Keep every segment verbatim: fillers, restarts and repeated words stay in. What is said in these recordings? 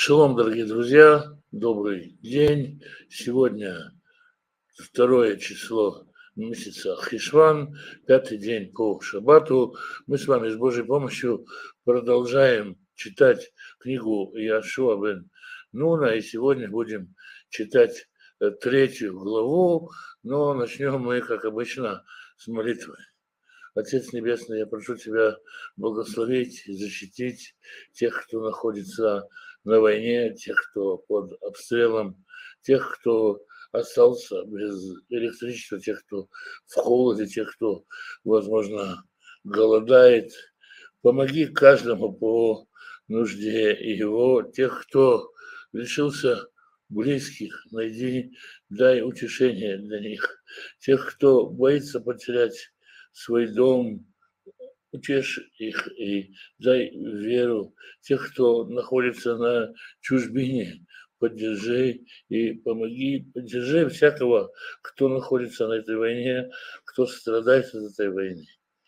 Шалом, дорогие друзья, добрый день. Сегодня второе число месяца Хишван, пятый день по Шаббату. Мы с вами с Божьей помощью продолжаем читать книгу Йошуа бен Нуна, и сегодня будем читать э, третью главу, но начнем мы, как обычно, с молитвы. Отец Небесный, я прошу Тебя благословить и защитить тех, кто находится на войне, тех, кто под обстрелом, тех, кто остался без электричества, тех, кто в холоде, тех, кто, возможно, голодает. Помоги каждому по нужде его, тех, кто лишился близких, найди, дай утешение для них. Тех, кто боится потерять свой дом, утешь их и дай веру. Тех, кто находится на чужбине, поддержи и помоги, поддержи всякого, кто находится на этой войне, кто страдает от этой войны.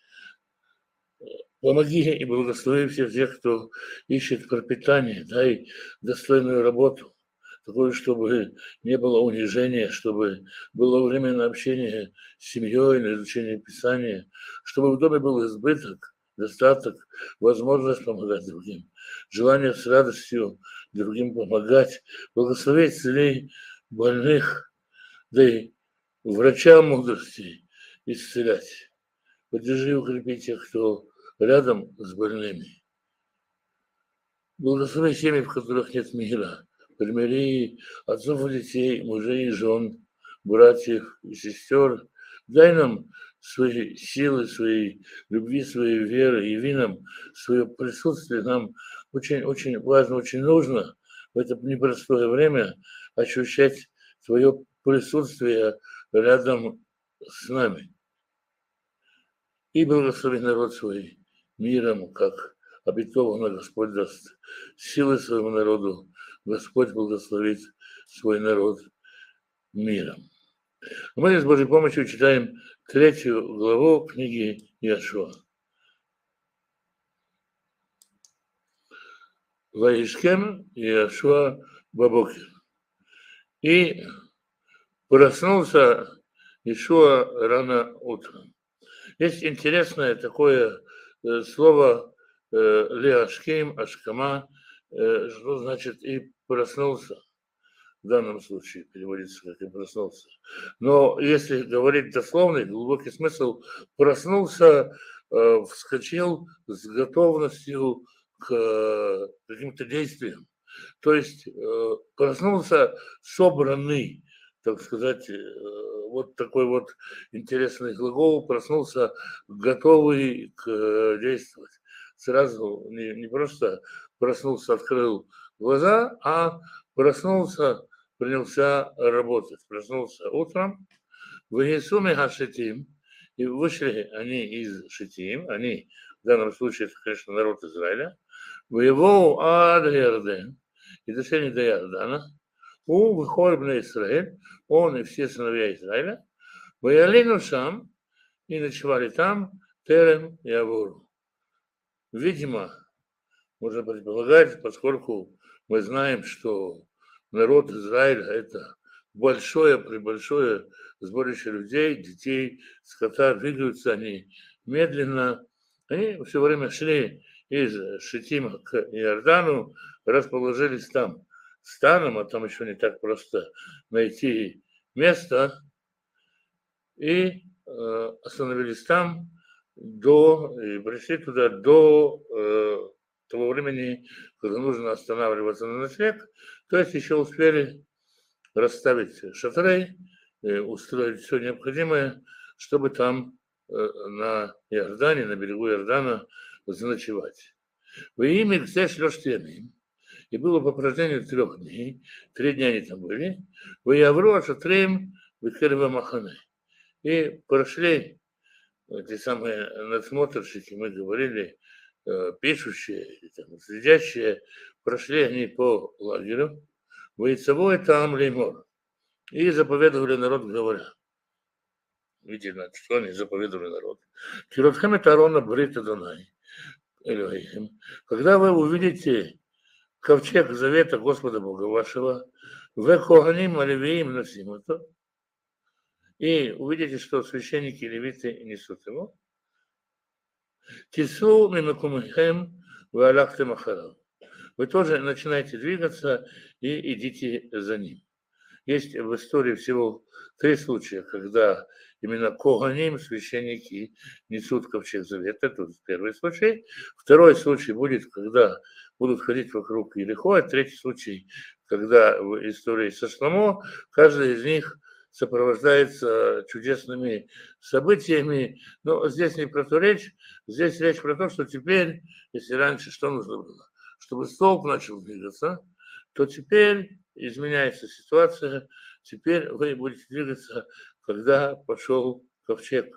Помоги и благослови всех тех, кто ищет пропитание, дай достойную работу, такое, чтобы не было унижения, чтобы было время на общение с семьей, на изучение Писания, чтобы в доме был избыток, достаток, возможность помогать другим, желание с радостью другим помогать, благословить целей больных, да и врачам мудрости исцелять. Поддержи и укрепи тех, кто рядом с больными. Благослови семьи, в которых нет мира. Примири отцов и детей, мужей и жен, братьев и сестер. Дай нам свои силы, своей любви, своей веры, яви нам свое присутствие. Нам очень-очень важно, очень нужно в это непростое время ощущать твое присутствие рядом с нами. И благослови народ свой миром, как обетованно Господь даст силы своему народу. Господь благословит свой народ миром. Мы с Божьей помощью читаем третью главу книги Йошуа. Ваишкем Йошуа бабокер. И проснулся Йошуа рано утром. Есть интересное такое э, слово э, леашкейм, ашкама, э, что значит и проснулся. В данном случае переводится как и проснулся. Но если говорить дословный, глубокий смысл, проснулся, э, вскочил с готовностью к э, каким-то действиям. То есть э, проснулся собранный, так сказать, э, вот такой вот интересный глагол, проснулся готовый к э, действовать. Сразу не, не просто проснулся, открыл глаза, а проснулся, принялся работать. Проснулся утром, в Иесуме Хашитим, и вышли они из Шитим, они, в данном случае, это, конечно, народ Израиля, в его ад Ярден, и дошли они до Иордана, у выходит на Израиль, он и все сыновья Израиля, воялину сам, и ночевали там, Терем и Авуру. Видимо, можно предполагать, поскольку мы знаем, что народ Израиля – это большое, пребольшое сборище людей, детей, скота, двигаются они медленно. Они все время шли из Шитима к Иордану, расположились там станом, а там еще не так просто найти место, и э, остановились там до, и пришли туда до э, того времени, когда нужно останавливаться на ночлег, то есть еще успели расставить шатры, э, устроить все необходимое, чтобы там э, на Иордане, на берегу Иордана заночевать. Во имя Ксеш Лештеми, и было по прошению трех дней, три дня они там были, в Явру Ашатрим Викерва Махане. И прошли эти самые надсмотрщики, мы говорили, пишущие, там, следящие, прошли они по лагерю, воицевой там леймор, и заповедовали народ, говоря. Видите, что они заповедовали народ. Киротхем это Арона Брита Донай. Когда вы увидите, ковчег завета Господа Бога вашего, в Коганим Левиим носим это, и увидите, что священники и левиты несут его. Тису мимакумхем валахтем ахарав. Вы тоже начинаете двигаться и идите за ним. Есть в истории всего три случая, когда именно коганим, священники, несут ковчег завета. Это первый случай. Второй случай будет, когда будут ходить вокруг Иерихо. Третий случай, когда в истории со Шломо каждый из них сопровождается чудесными событиями. Но здесь не про то речь. Здесь речь про то, что теперь, если раньше что нужно было? Чтобы столб начал двигаться, то теперь изменяется ситуация. Теперь вы будете двигаться, когда пошел ковчег.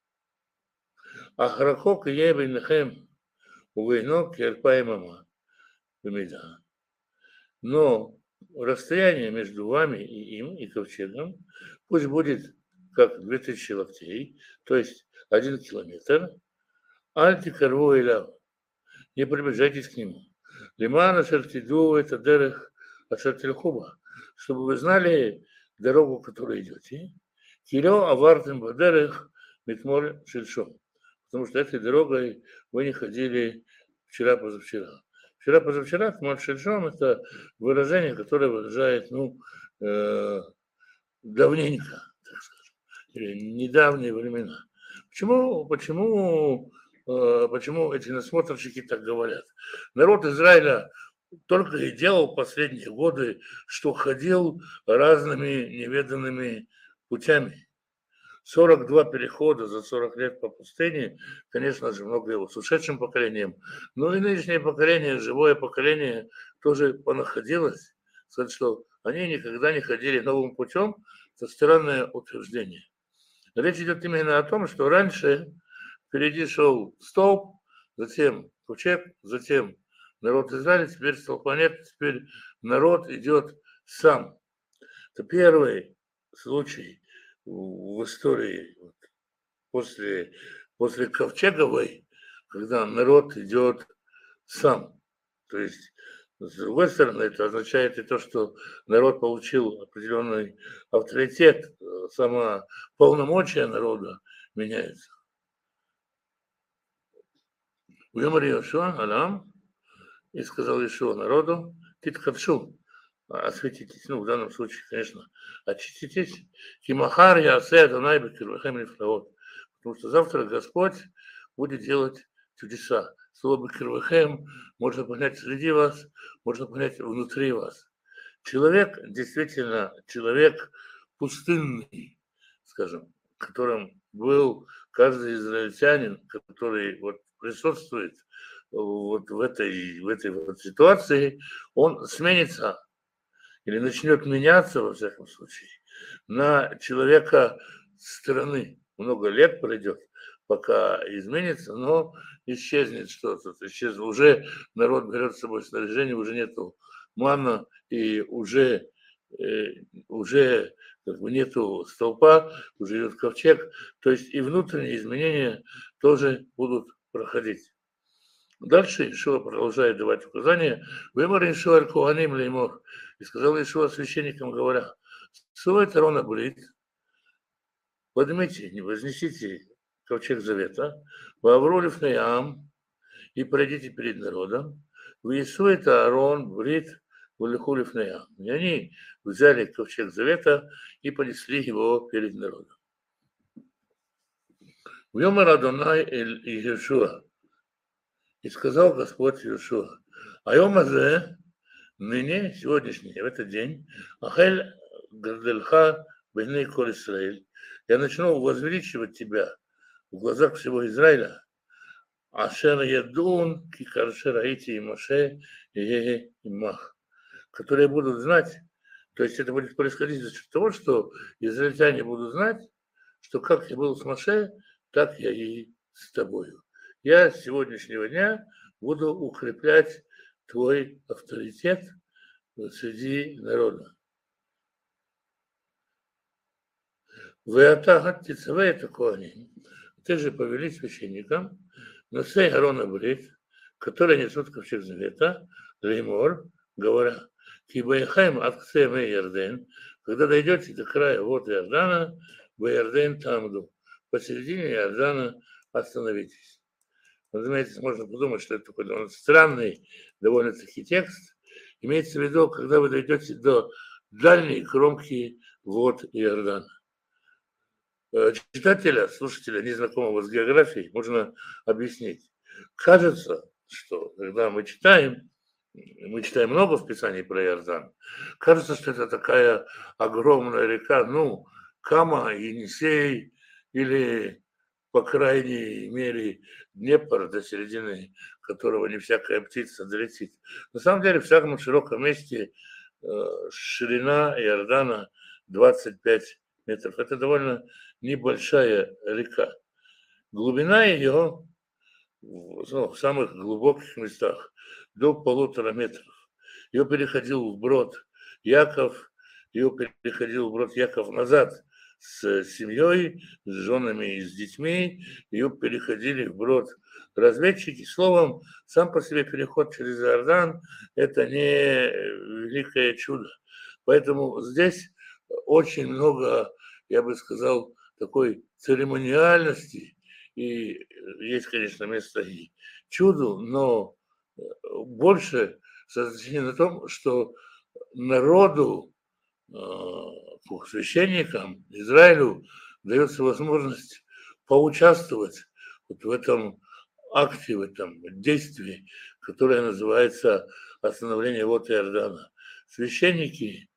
Ахрахок ебейнахем увейно керпай мама бемида. Но расстояние между вами и им, и ковчегом, пусть будет как две тысячи локтей, то есть один километр. Альти карву иляв. Не приближайтесь к нему. Лимана шертиду это дерех ашертильхуба, чтобы вы знали дорогу, которую идете. Киро авартем бадерех митмоль шельшом. Потому что этой дорогой вы не ходили вчера-позавчера. Вчера-позавчера, тмоль шельшом, это выражение, которое выражает, ну, э, давненько, так скажем, или недавние времена. Почему, почему, э, почему эти насмотрщики так говорят? Народ Израиля только и делал последние годы, что ходил разными неведанными путями. сорок два перехода за сорок лет по пустыне, конечно же, много его с ушедшим поколением, но и нынешнее поколение, живое поколение тоже понаходилось, сказать, что они никогда не ходили новым путем, это странное утверждение. Речь идет именно о том, что раньше впереди шел столб, затем ковчег, затем народ Израиля, теперь столпа нет, теперь народ идет сам. Это первый случай в истории после, после Ковчеговой, когда народ идет сам. То есть, с другой стороны, это означает и то, что народ получил определенный авторитет, сама полномочия народа меняется. В Йомар Йошуа, Алам, и сказал Ишуа народу, титхадшу, осветитесь, ну, в данном случае, конечно, очиститесь, кимахар я асе Адонай бекирвахем нефлаот, потому что завтра Господь будет делать чудеса. Слово бекирвахем можно понять среди вас, можно понять внутри вас. Человек, действительно, человек пустынный, скажем, которым был каждый израильтянин, который вот присутствует вот в этой, в этой вот ситуации, он сменится или начнет меняться, во всяком случае, на человека стороны. Много лет пройдет, пока изменится, но исчезнет что-то. Исчезнет. Уже народ берет с собой снаряжение, уже нету манна, и уже, э, уже как бы нету столпа, уже идет ковчег. То есть и внутренние изменения тоже будут проходить. Дальше Ишуа продолжает давать указания. Вымар Ишуа аль-Куаним леймор. И сказал Ишуа священникам, говоря, свой тарона брит, поднимите, не вознесите ковчег завета, вавролив наям, и пройдите перед народом. В Иису это Аарон брит, валихулив наям. И они взяли ковчег завета и понесли его перед народом. Вьомар Адонай эль Иешуа. И сказал Господь Иешуа, Айомазе, ныне, сегодняшний, в этот день, Ахель Гардельха Бейней Кол Исраэль, я начну возвеличивать тебя в глазах всего Израиля, Ашер Ядун, Кикаршер Аити и Моше, и Имах, которые будут знать, то есть это будет происходить за счет того, что израильтяне будут знать, что как я был с Моше, так я и с тобою. Я с сегодняшнего дня буду укреплять твой авторитет среди народа. Ты же повели священникам, но сей Аарон Брит, которые несут ковчег завета, леймор, говоря, Кибайхайм от Ксеме Ярден, когда дойдете до края вот Иордана, Баярден Тамду, посередине Иордана остановитесь. Разумеется, можно подумать, что это такой довольно странный довольно-таки текст. Имеется в виду, когда вы дойдете до дальней кромки вод Иордана. Читателя, слушателя, незнакомого с географией, можно объяснить. Кажется, что когда мы читаем, мы читаем много в Писании про Иордан, кажется, что это такая огромная река, ну, Кама, Енисей или, по крайней мере, Днепр, до середины которого не всякая птица долетит. На самом деле, в самом широком месте э, ширина Иордана двадцать пять метров. Это довольно небольшая река. Глубина ее ну, в самых глубоких местах до полутора метров. Ее переходил вброд Яков, ее переходил вброд Яков назад с семьей, с женами и с детьми, ее переходили вброд разведчики. Словом, сам по себе переход через Иордан – это не великое чудо. Поэтому здесь очень много, я бы сказал, такой церемониальности, и есть, конечно, место и чуду, но больше сосредоточение на том, что народу, священникам, Израилю дается возможность поучаствовать вот в этом акте, в этом действии, которое называется остановление вод Иордана. Священники,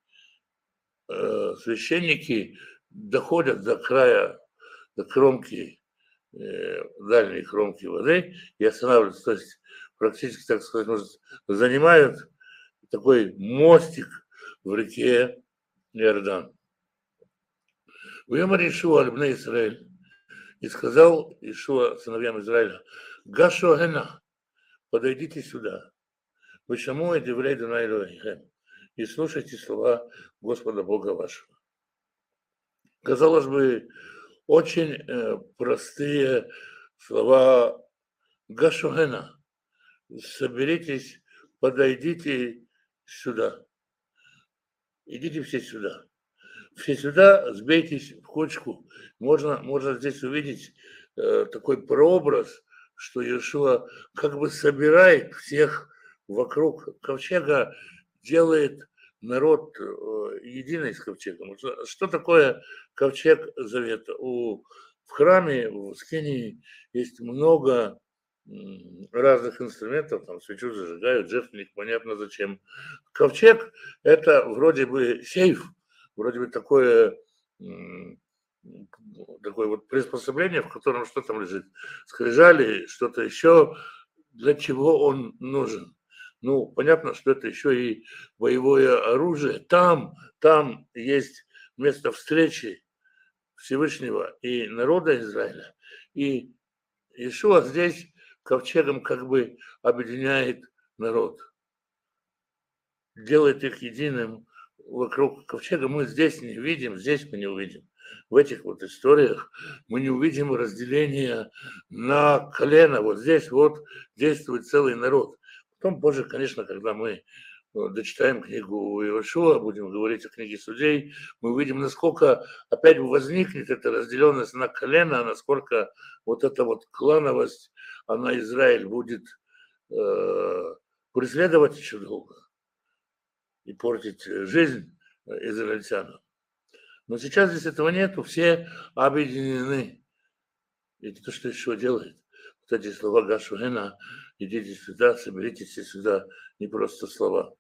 священники доходят до края, до кромки, дальней кромки воды и останавливаются. То есть практически, так сказать, может, занимают такой мостик в реке Иордан. Уемар Ишуа аль-бней Исраэль, и сказал Ишуа сыновьям Израиля: Гашу агена, подойдите сюда, вы шаму и деврей Дунай Элохейхем, и слушайте слова Господа Бога вашего. Казалось бы, очень э, простые слова Гашу агена. Соберитесь, подойдите сюда. Идите все сюда. Все сюда, сбейтесь в кучку. Можно, можно здесь увидеть э, такой прообраз, что Иешуа как бы собирает всех вокруг ковчега, делает народ э, единый с ковчегом. Что, что такое ковчег завета? У, в храме, в Скинии есть много разных инструментов, там свечу зажигают, жертвенник, понятно зачем. Ковчег – это вроде бы сейф, вроде бы такое, такое вот приспособление, в котором что там лежит, скрижали, что-то еще, для чего он нужен. Ну, понятно, что это еще и боевое оружие. Там, там есть место встречи Всевышнего и народа Израиля. И Иешуа здесь ковчегом как бы объединяет народ, делает их единым вокруг ковчега. Мы здесь не видим, здесь мы не увидим. В этих вот историях мы не увидим разделения на колено. Вот здесь вот действует целый народ. Потом позже, конечно, когда мы дочитаем книгу Иошуа, будем говорить о книге Судей, мы увидим, насколько опять возникнет эта разделенность на колено, насколько вот эта вот клановость, она Израиль будет э, преследовать еще долго и портить жизнь израильтянам. Но сейчас здесь этого нету, все объединены. И то, что еще делает. Вот эти слова Гашуэна, идите сюда, соберитесь сюда, не просто слова.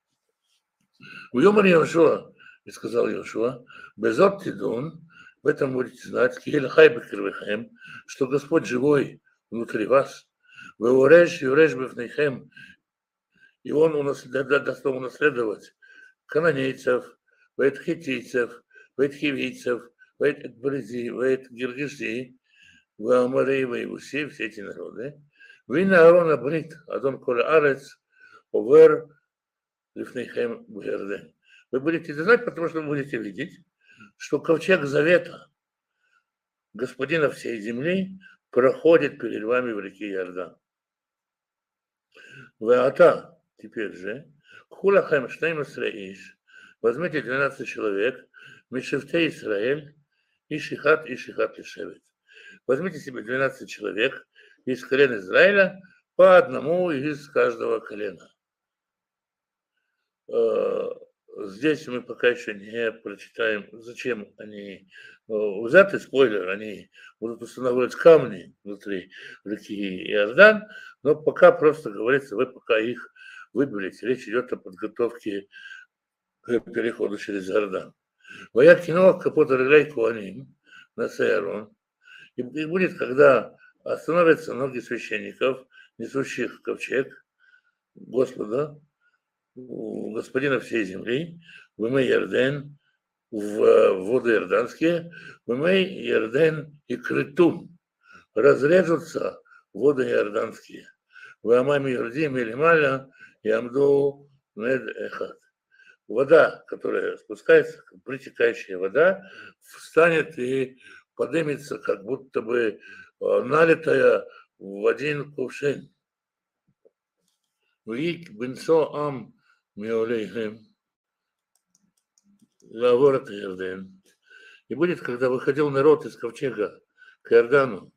У Йомар Йошуа, и сказал Йошуа, безот тидун, в этом будете знать, киель-хай бекервехем, что Господь живой внутри вас, вы уреш, юреш бефнейхем, и Он даст вам унаследовать кананейцев, вейт хитийцев, вейт хивийцев, вейт бризи, вейт гиргиши, веамарей, вейвуси, все эти народы. Вы на Аарона брит, адон коле арец, овер, лифнейхем бгерден. Вы будете знать, потому что вы будете видеть, что ковчег завета Господина всей земли проходит перед вами в реке Иордан. Веата, теперь же, Хулахем штеймасре иш. Возьмите двенадцать человек, Мишевте Исраэль, и Шихат, и Шихат Лишевет. Возьмите себе двенадцать человек из колен Израиля, по одному из каждого колена. Здесь мы пока еще не прочитаем, зачем они взяты, спойлер, они будут устанавливать камни внутри реки Иордан, но пока просто говорится, вы пока их выберете. Речь идет о подготовке к переходу через Иордан. Вояк кино капота реглей куаним на Сейарон. И будет, когда остановятся ноги священников, несущих ковчег Господа, Господина всей земли, в Имей Ярден, в воды Иорданские, в Имей Ярден и Критун, разрежутся воды Иорданские. В Амаме Юрдим или Маля и Амду Нед Эхад. Вода, которая спускается, притекающая вода, встанет и поднимется, как будто бы налитая в один кувшин. Вик бенцо ам миолейхем лаворот Иордан. И будет, когда выходил народ из ковчега к Иордану,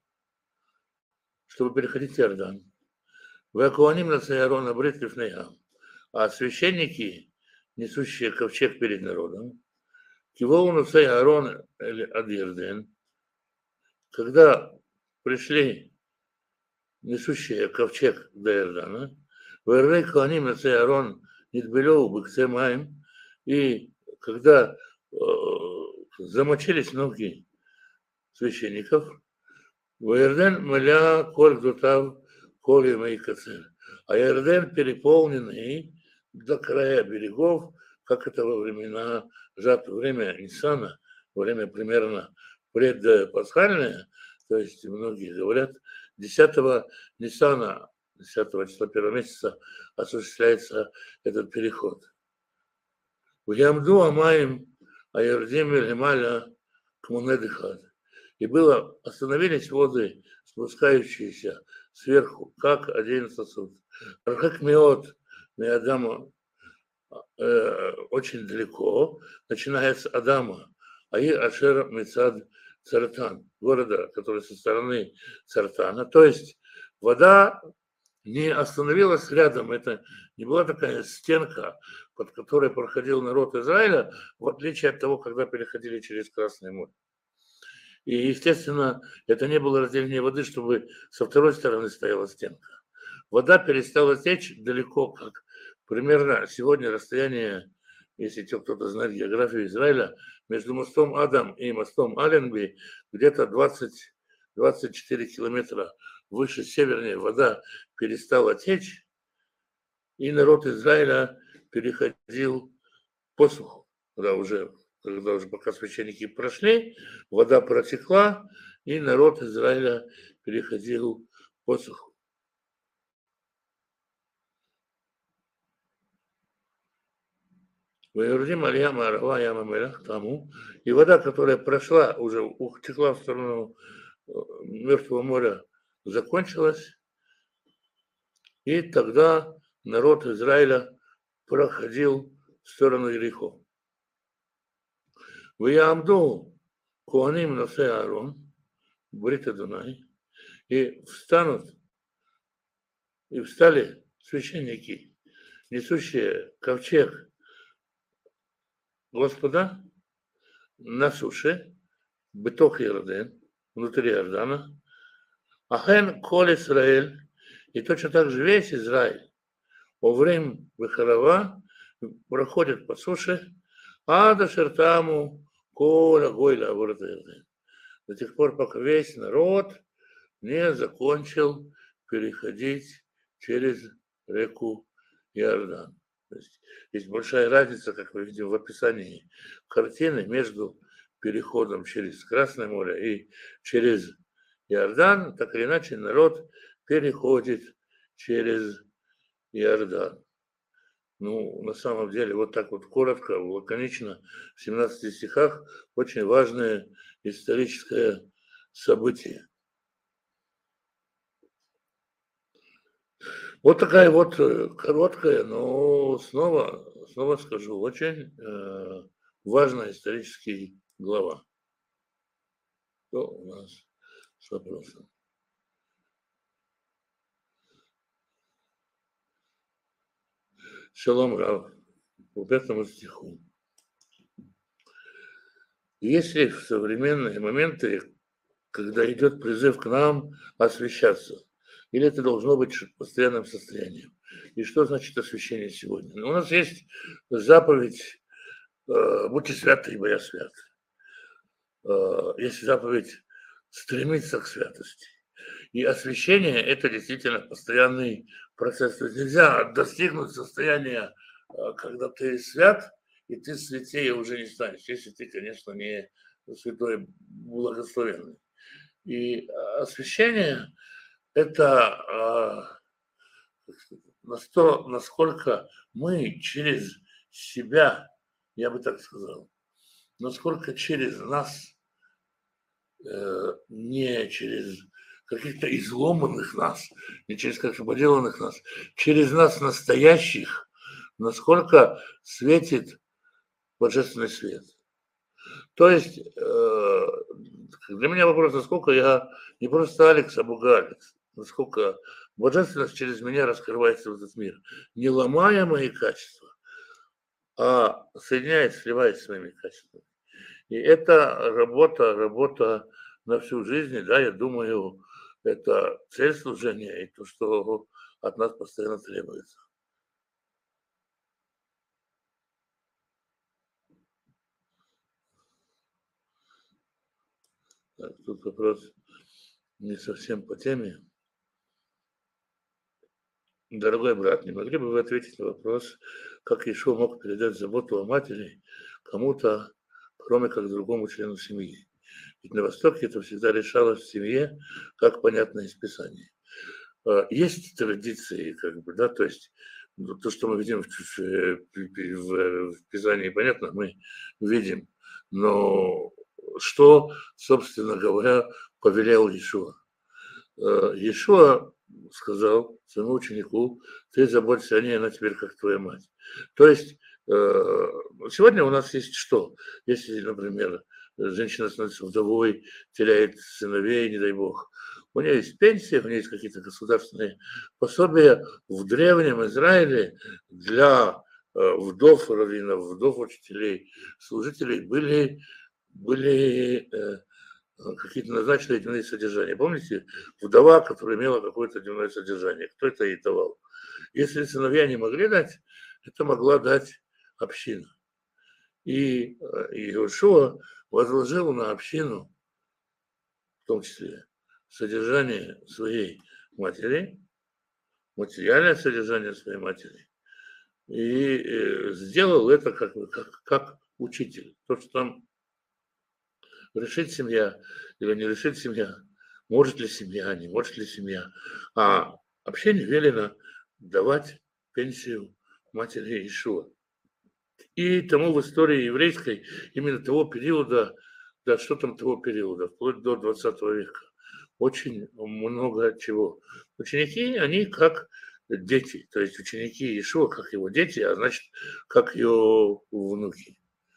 чтобы переходить Иордан. Вакуаним на Сейарона брит лифнеям. А священники, несущие ковчег перед народом, кивоуну Сейарон ад Иордан, когда пришли несущие ковчег до Иордана, Вэррей Куаним на Сейарон Нидбелёу Бэкцемаем, и когда э, замочились ноги священников, в Иордан маля коль дутав коль мои кацер, а Иордан переполненный до края берегов, как это во времена жатвы, время Ниссана, время примерно предпасхальное, то есть многие говорят, десятого Ниссана, десятого числа первого месяца осуществляется этот переход. В Ямду Амаим Айордим Лемаля Кмунедыхад. И было, остановились воды, спускающиеся сверху, как один сосуд. Архак Меот Меадама э, очень далеко, начиная с Адама, Аи Ашер Мецад Цартан, города, который со стороны Цартана. То есть вода не остановилась рядом, это не была такая стенка, под которой проходил народ Израиля, в отличие от того, когда переходили через Красное море. И, естественно, это не было разделение воды, чтобы со второй стороны стояла стенка. Вода перестала течь далеко, как примерно сегодня расстояние, если кто-то знает географию Израиля, между мостом Адам и мостом Аленби где-то двадцать - двадцать четыре километра выше, севернее вода перестала течь, и народ Израиля переходил посуху, когда уже, когда уже пока священники прошли, вода протекла, и народ Израиля переходил посуху. И вода, которая прошла, уже утекла в сторону Мертвого моря, закончилась, и тогда народ Израиля проходил в сторону Иерихо. В Ямду Куаним на Сейарон, Брита Дунай, и встанут, и встали священники, несущие ковчег Господа на суше, Бетох Иордан, внутри Иордана, Ахен Коль Исраэль, и точно так же весь Израиль, Оврим Бехарава, проходит по суше, а до Шертаму Коля Гойля Ворот Иордан. До тех пор, пока весь народ не закончил переходить через реку Иордан. То есть, есть большая разница, как мы видим в описании картины, между переходом через Красное море и через Иордан. Так или иначе, народ переходит через Иордан. Ну, на самом деле, вот так вот коротко, лаконично, в семнадцати стихах очень важное историческое событие. Вот такая вот короткая, но снова, снова скажу, очень э, важная историческая глава. Что у нас с вопросом? Шалом Рав, по пятому стиху. Если в современные моменты, когда идет призыв к нам освещаться, или это должно быть постоянным состоянием? И что значит освящение сегодня? Ну, у нас есть заповедь э, «Будьте святы, ибо я свят». Э, есть заповедь «Стремиться к святости». И освящение – это действительно постоянный процесс. То есть нельзя достигнуть состояния, э, когда ты свят, и ты святее уже не станешь, если ты, конечно, не святой благословенный. И освящение – это насколько мы через себя, я бы так сказал, насколько через нас, не через каких-то изломанных нас, не через как-то поделанных нас, через нас настоящих, насколько светит божественный свет. То есть для меня вопрос, насколько я не просто Алекс, а Бога Алекс, насколько божественность через меня раскрывается в этот мир, не ломая мои качества, а соединяет, сливает своими качествами. И это работа, работа на всю жизнь, да, я думаю, это цель служения и то, что от нас постоянно требуется. Так, тут вопрос не совсем по теме. Дорогой брат, не могли бы вы ответить на вопрос, как Иешуа мог передать заботу о матери кому-то, кроме как другому члену семьи? Ведь на Востоке это всегда решалось в семье, как понятно из Писания. Есть традиции, как бы, да, то есть то, что мы видим в, в, в, в Писании, понятно, мы видим, но что, собственно говоря, повелел Иешуа? Иешуа сказал своему ученику: ты заботься о ней, она теперь как твоя мать. То есть сегодня у нас есть что? Если, например, женщина становится вдовой, теряет сыновей, не дай бог, у нее есть пенсия, у нее есть какие-то государственные пособия. В древнем Израиле для вдов раввинов, вдов учителей, служителей были, были какие-то назначенные дневные содержания. Помните, вдова, которая имела какое-то дневное содержание, кто это ей давал? Если сыновья не могли дать, это могла дать община. И Иешуа возложил на общину, в том числе, содержание своей матери, материальное содержание своей матери, и сделал это как, как, как учитель. То, что там решит семья или не решит семья, может ли семья, не может ли семья. А общине велено давать пенсию матери Иешуа. И тому в истории еврейской, именно того периода, да что там того периода, вплоть до двадцатого века, очень много чего. Ученики, они как дети, то есть ученики Иешуа, как его дети, а значит, как его внуки.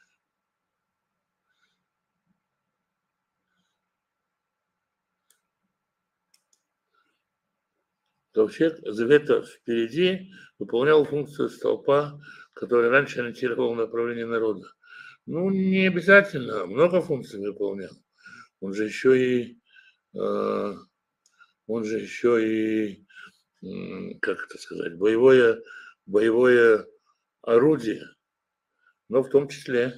Ковчег Завета впереди выполнял функцию столпа, который раньше ориентировал направление народа. Ну, не обязательно, много функций выполнял. Он же еще и, э, он же еще и, э, как это сказать, боевое, боевое орудие, но в том числе.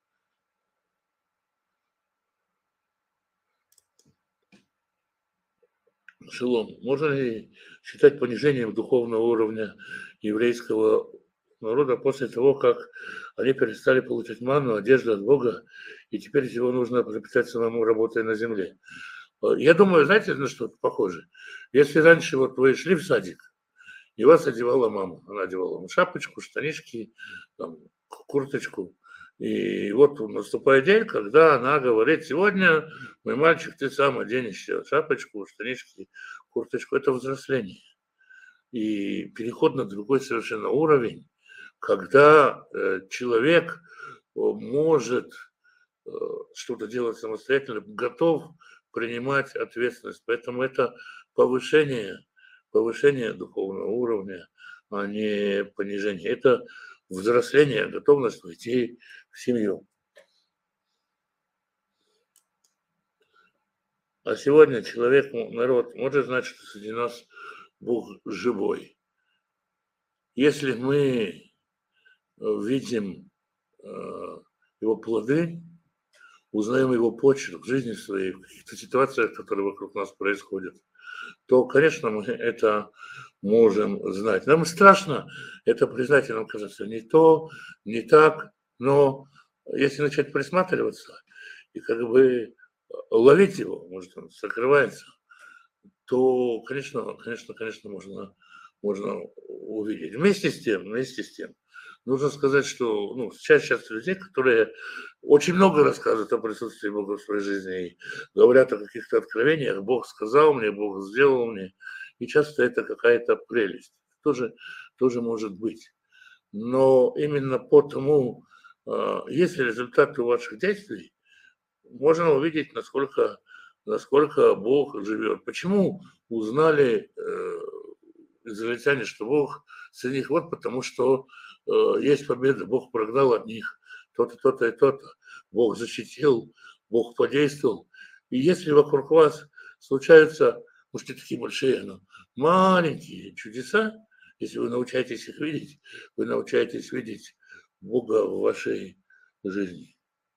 Шелом, можно ли считать понижением духовного уровня еврейского народа после того, как они перестали получать ману, одежду от Бога, и теперь его нужно пропитать самому, работая на земле? Я думаю, знаете, на что это похоже? Если раньше вот вы шли в садик, и вас одевала мама, она одевала вам шапочку, штанишки, там, курточку, и вот наступает день, когда она говорит: сегодня, мой мальчик, ты сам оденешь шапочку, штанишки, курточку. Это взросление. и переход на другой совершенно уровень, когда э, человек может э, что-то делать самостоятельно, готов принимать ответственность. Поэтому это повышение, повышение духовного уровня, а не понижение. Это взросление, готовность войти в семью. А сегодня человек, народ, может знать, что среди нас Бог живой. Если мы видим его плоды, узнаем его почерк в жизни своей, в каких-то ситуациях, которые вокруг нас происходят, то, конечно, мы это можем знать. Нам страшно это признать, и нам кажется, не то, не так, но если начать присматриваться и как бы ловить его, может, он сокрывается, то, конечно, конечно, конечно, можно, можно увидеть. Вместе с тем, вместе с тем, нужно сказать, что ну, сейчас, сейчас людей, которые очень много рассказывают о присутствии Бога в своей жизни и говорят о каких-то откровениях. Бог сказал мне, Бог сделал мне. И часто это какая-то прелесть. Тоже, тоже может быть. Но именно по тому, есть ли результаты ваших действий, можно увидеть, насколько, насколько Бог живет. Почему узнали э, израильтяне, что Бог среди них? Вот потому что э, есть победа, Бог прогнал от них то-то, то-то и то-то. Бог защитил, Бог подействовал. И если вокруг вас случаются, может, не такие большие, но маленькие чудеса, если вы научаетесь их видеть, вы научаетесь видеть Бога в вашей жизни.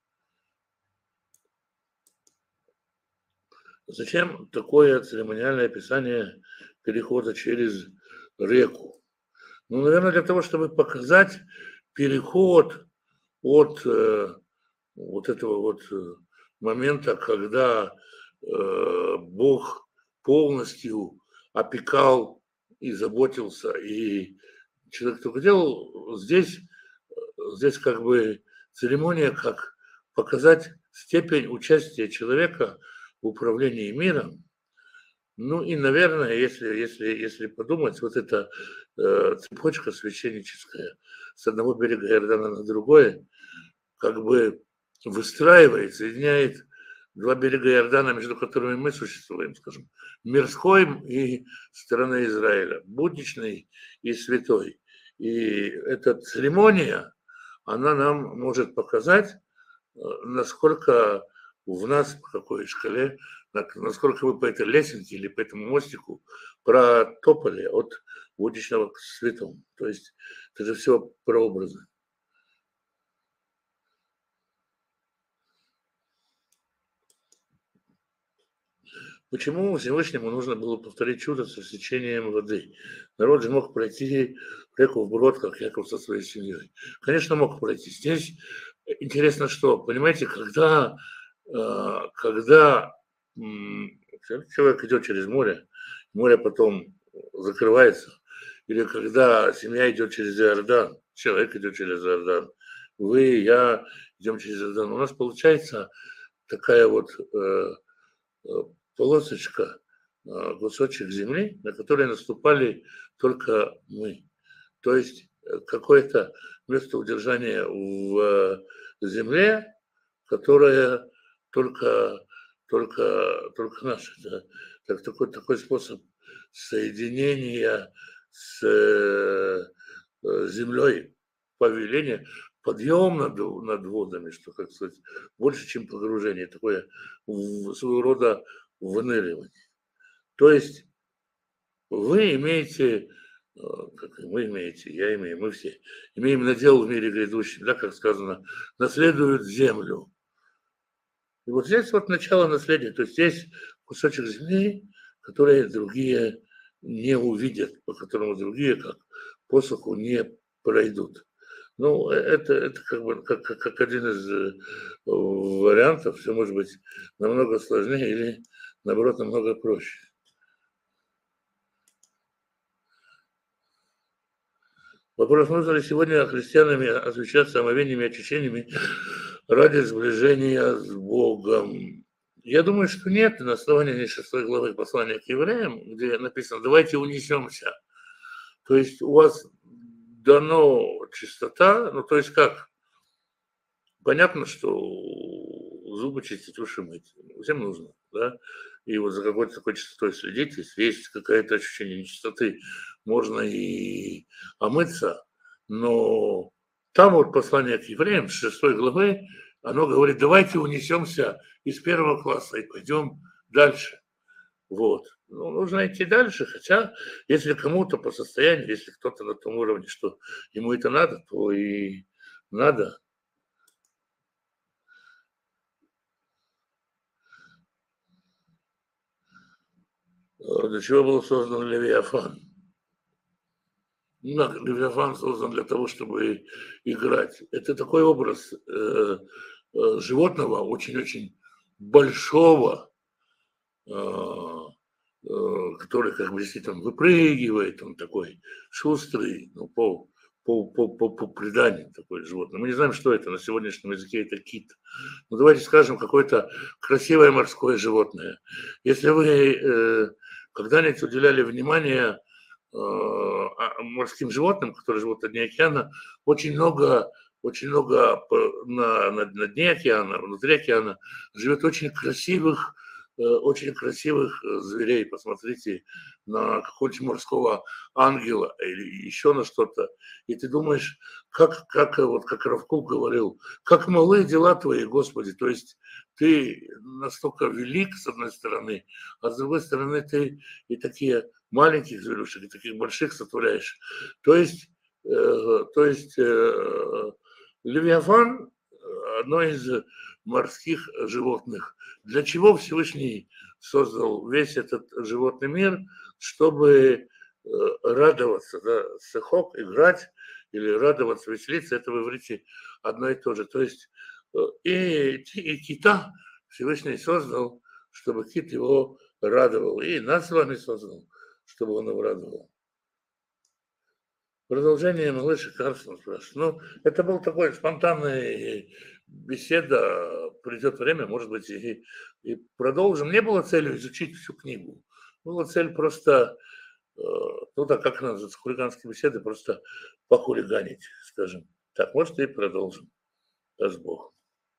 Зачем такое церемониальное описание перехода через реку? Ну, наверное, для того, чтобы показать переход от э, вот этого вот момента, когда э, Бог полностью опекал и заботился, и человек только делал, здесь, здесь как бы церемония, как показать степень участия человека в управлении миром. Ну и, наверное, если, если, если подумать, вот эта э, цепочка священническая с одного берега Иордана на другой, как бы выстраивает, соединяет два берега Иордана, между которыми мы существуем, скажем, мирской и страны Израиля, будничный и святой. И эта церемония, она нам может показать, насколько в нас, по какой шкале, насколько вы по этой лесенке или по этому мостику протопали от будничного к святому. То есть это же все прообразы. Почему Всевышнему нужно было повторить чудо с рассечением воды? Народ же мог пройти реку вброд, как Яков со своей семьей. Конечно, мог пройти. Здесь интересно что, понимаете, когда, когда человек идет через море, море потом закрывается, или когда семья идет через Иордан, человек идет через Иордан, вы, я идем через Иордан, у нас получается такая вот полосочка, кусочек земли, на который наступали только мы. То есть какое-то место удержания в земле, которое только, только, только наше. Да? Так, такой, такой способ соединения с землей, повеления, подъем над, над водами, что, как сказать, больше, чем погружение, такое своего рода выныривание. То есть вы имеете, как вы имеете, я имею, мы все, имеем надел в мире грядущем, да, как сказано, наследуют землю. И вот здесь вот начало наследия, то есть здесь кусочек земли, которые другие не увидят, по которому другие, как посоху, не пройдут. Ну, это, это как бы как, как, как один из э, вариантов, все может быть намного сложнее или, наоборот, намного проще. Вопрос, нужно ли сегодня христианами освящаться омовениями и очищениями ради сближения с Богом? Я думаю, что нет. На основании шестой главы послания к евреям, где написано, давайте унесемся То есть у вас дано чистота, ну то есть как? Понятно, что зубы чистить, уши мыть. Всем нужно, да? И вот за какой-то такой чистотой следить, если есть какое-то ощущение нечистоты, можно и омыться, но там вот послание к евреям с шестой главы, оно говорит, давайте унесемся из первого класса и пойдем дальше. Вот. Ну, нужно идти дальше, хотя если кому-то по состоянию, если кто-то на том уровне, что ему это надо, то и надо. Для чего был создан Левиафан? Ну, Левиафан создан для того, чтобы играть. Это такой образ э, э, животного, очень-очень большого, э, э, который как бы действительно выпрыгивает, он такой шустрый, ну, по, по, по, по, по преданию такое животное. Мы не знаем, что это, на сегодняшнем языке это кит. Ну, давайте скажем, какое-то красивое морское животное. Если вы э, когда-нибудь уделяли внимание морским животным, которые живут на дне океана, очень много, очень много на, на, на дне океана, внутри океана живет очень красивых, очень красивых зверей. Посмотрите на какого-нибудь морского ангела или еще на что-то. И ты думаешь, как, как, вот, как Равкук говорил, как малы дела твои, Господи. То есть ты настолько велик, с одной стороны, а с другой стороны ты и такие маленьких зверюшек, и таких больших сотворяешь. То есть, э, то есть э, Левиафан одно из морских животных. Для чего Всевышний создал весь этот животный мир? Чтобы э, радоваться, да, сехок, играть или радоваться, веселиться, это в иврите одно и то же. То есть э, и, и кита Всевышний создал, чтобы кит его радовал, и нас с вами создал, чтобы он его радовал. Продолжение малыша Карсон спрашивает. Ну, это был такой спонтанный беседа, придет время, может быть, и, и продолжим. Не было целью изучить всю книгу. Была цель просто, э, ну так как она называется, хулиганские беседы, просто похулиганить, скажем. Так, может, и продолжим. Даст Бог.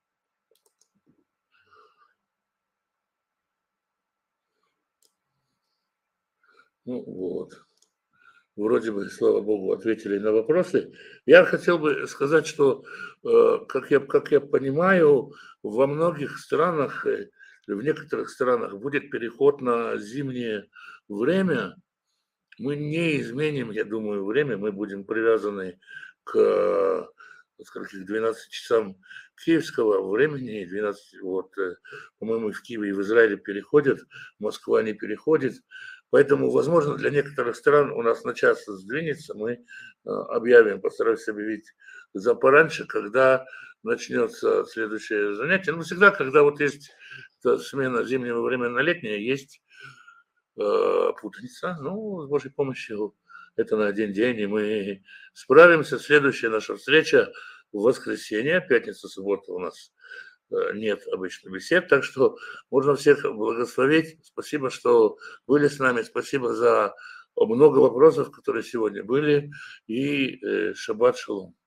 Ну вот. Вроде бы, слава богу, ответили на вопросы. Я хотел бы сказать, что, как я, как я понимаю, во многих странах, в некоторых странах будет переход на зимнее время. Мы не изменим, я думаю, время, мы будем привязаны к скольких, двенадцати часам киевского времени, двенадцать, вот, по-моему, в Киеве и в Израиле переходят, Москва не переходит. Поэтому, возможно, для некоторых стран у нас на час сдвинется, мы объявим, постараемся объявить за пораньше, когда начнется следующее занятие. Но всегда, когда вот есть смена зимнего времени на летнее, есть э, путаница. Ну, с Божьей помощью это на один день, и мы справимся. Следующая наша встреча в воскресенье, пятница, суббота у нас нет обычных бесед, так что можно всех благословить. Спасибо, что были с нами, спасибо за много вопросов, которые сегодня были, и э, шаббат шалом.